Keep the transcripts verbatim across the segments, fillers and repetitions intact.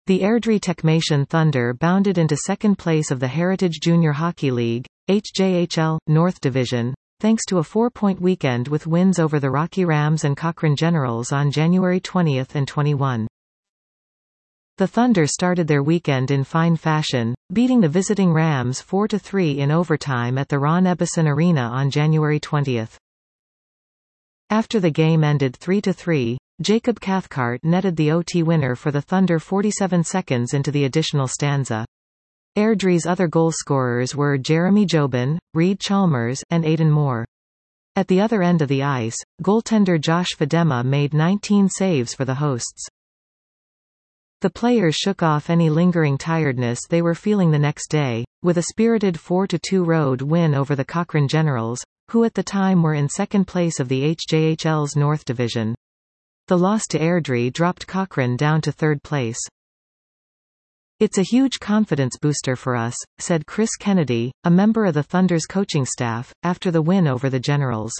The Airdrie Techmation Thunder bounded into second place of the Heritage Junior Hockey League, H J H L, North Division, thanks to a four-point weekend with wins over the Rocky Rams and Cochrane Generals on January twentieth and twenty-first. The Thunder started their weekend in fine fashion, beating the visiting Rams four to three in overtime at the Ron Ebbison Arena on January twentieth. After the game ended three to three, Jacob Cathcart netted the O T winner for the Thunder forty-seven seconds into the additional stanza. Airdrie's other goal scorers were Jeremy Jobin, Reed Chalmers, and Aidan Moore. At the other end of the ice, goaltender Josh Fedema made nineteen saves for the hosts. The players shook off any lingering tiredness they were feeling the next day, with a spirited four to two road win over the Cochrane Generals, who at the time were in second place of the H J H L's North Division. The loss to Airdrie dropped Cochrane down to third place. "It's a huge confidence booster for us," said Chris Kennedy, a member of the Thunder's coaching staff, after the win over the Generals.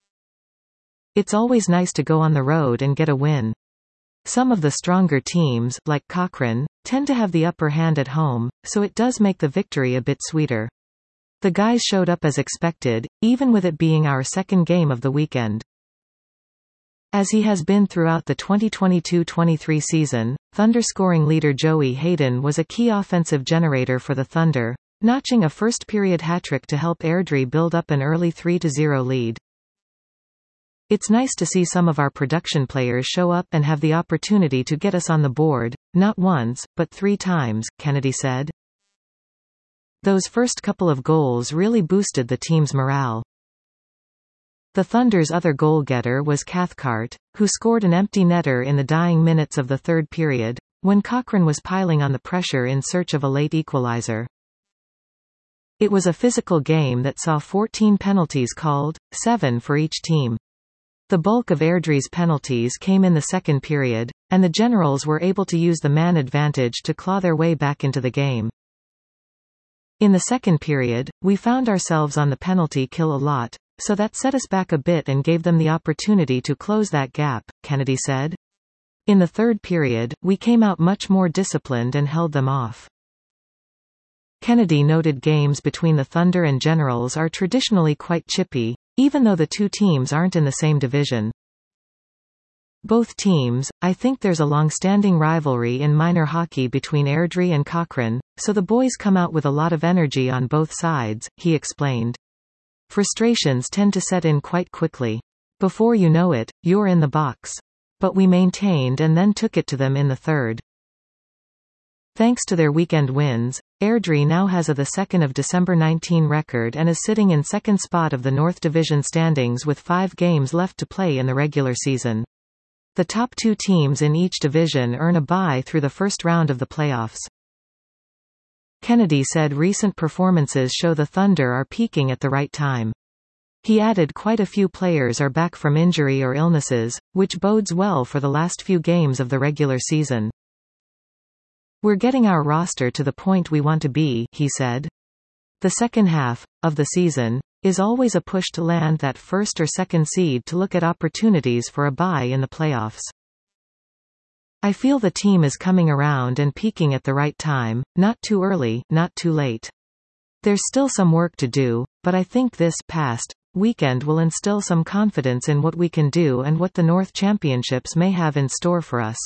"It's always nice to go on the road and get a win. Some of the stronger teams, like Cochrane, tend to have the upper hand at home, so it does make the victory a bit sweeter. The guys showed up as expected, even with it being our second game of the weekend." As he has been throughout the twenty twenty-two twenty-three season, Thunder scoring leader Joey Hayden was a key offensive generator for the Thunder, notching a first-period hat-trick to help Airdrie build up an early three to zero lead. "It's nice to see some of our production players show up and have the opportunity to get us on the board, not once, but three times," Kennedy said. "Those first couple of goals really boosted the team's morale." The Thunder's other goal-getter was Cathcart, who scored an empty netter in the dying minutes of the third period, when Cochrane was piling on the pressure in search of a late equalizer. It was a physical game that saw fourteen penalties called, seven for each team. The bulk of Airdrie's penalties came in the second period, and the Generals were able to use the man advantage to claw their way back into the game. "In the second period, we found ourselves on the penalty kill a lot, so that set us back a bit and gave them the opportunity to close that gap," Kennedy said. "In the third period, we came out much more disciplined and held them off." Kennedy noted games between the Thunder and Generals are traditionally quite chippy, even though the two teams aren't in the same division. "Both teams, I think there's a long-standing rivalry in minor hockey between Airdrie and Cochrane, so the boys come out with a lot of energy on both sides," he explained. "Frustrations tend to set in quite quickly. Before you know it, you're in the box. But we maintained and then took it to them in the third." Thanks to their weekend wins, Airdrie now has a the second of December nineteen record and is sitting in second spot of the North Division standings with five games left to play in the regular season. The top two teams in each division earn a bye through the first round of the playoffs. Kennedy said recent performances show the Thunder are peaking at the right time. He added quite a few players are back from injury or illnesses, which bodes well for the last few games of the regular season. "We're getting our roster to the point we want to be," he said. "The second half of the season is always a push to land that first or second seed to look at opportunities for a bye in the playoffs. I feel the team is coming around and peaking at the right time, not too early, not too late. There's still some work to do, but I think this past weekend will instill some confidence in what we can do and what the North Championships may have in store for us."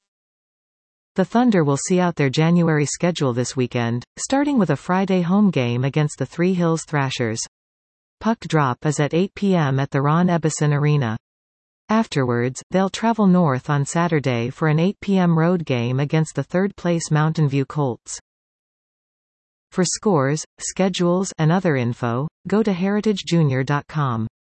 The Thunder will see out their January schedule this weekend, starting with a Friday home game against the Three Hills Thrashers. Puck drop is at eight p m at the Ron Ebbison Arena. Afterwards, they'll travel north on Saturday for an eight p m road game against the third-place Mountain View Colts. For scores, schedules, and other info, go to heritage junior dot com.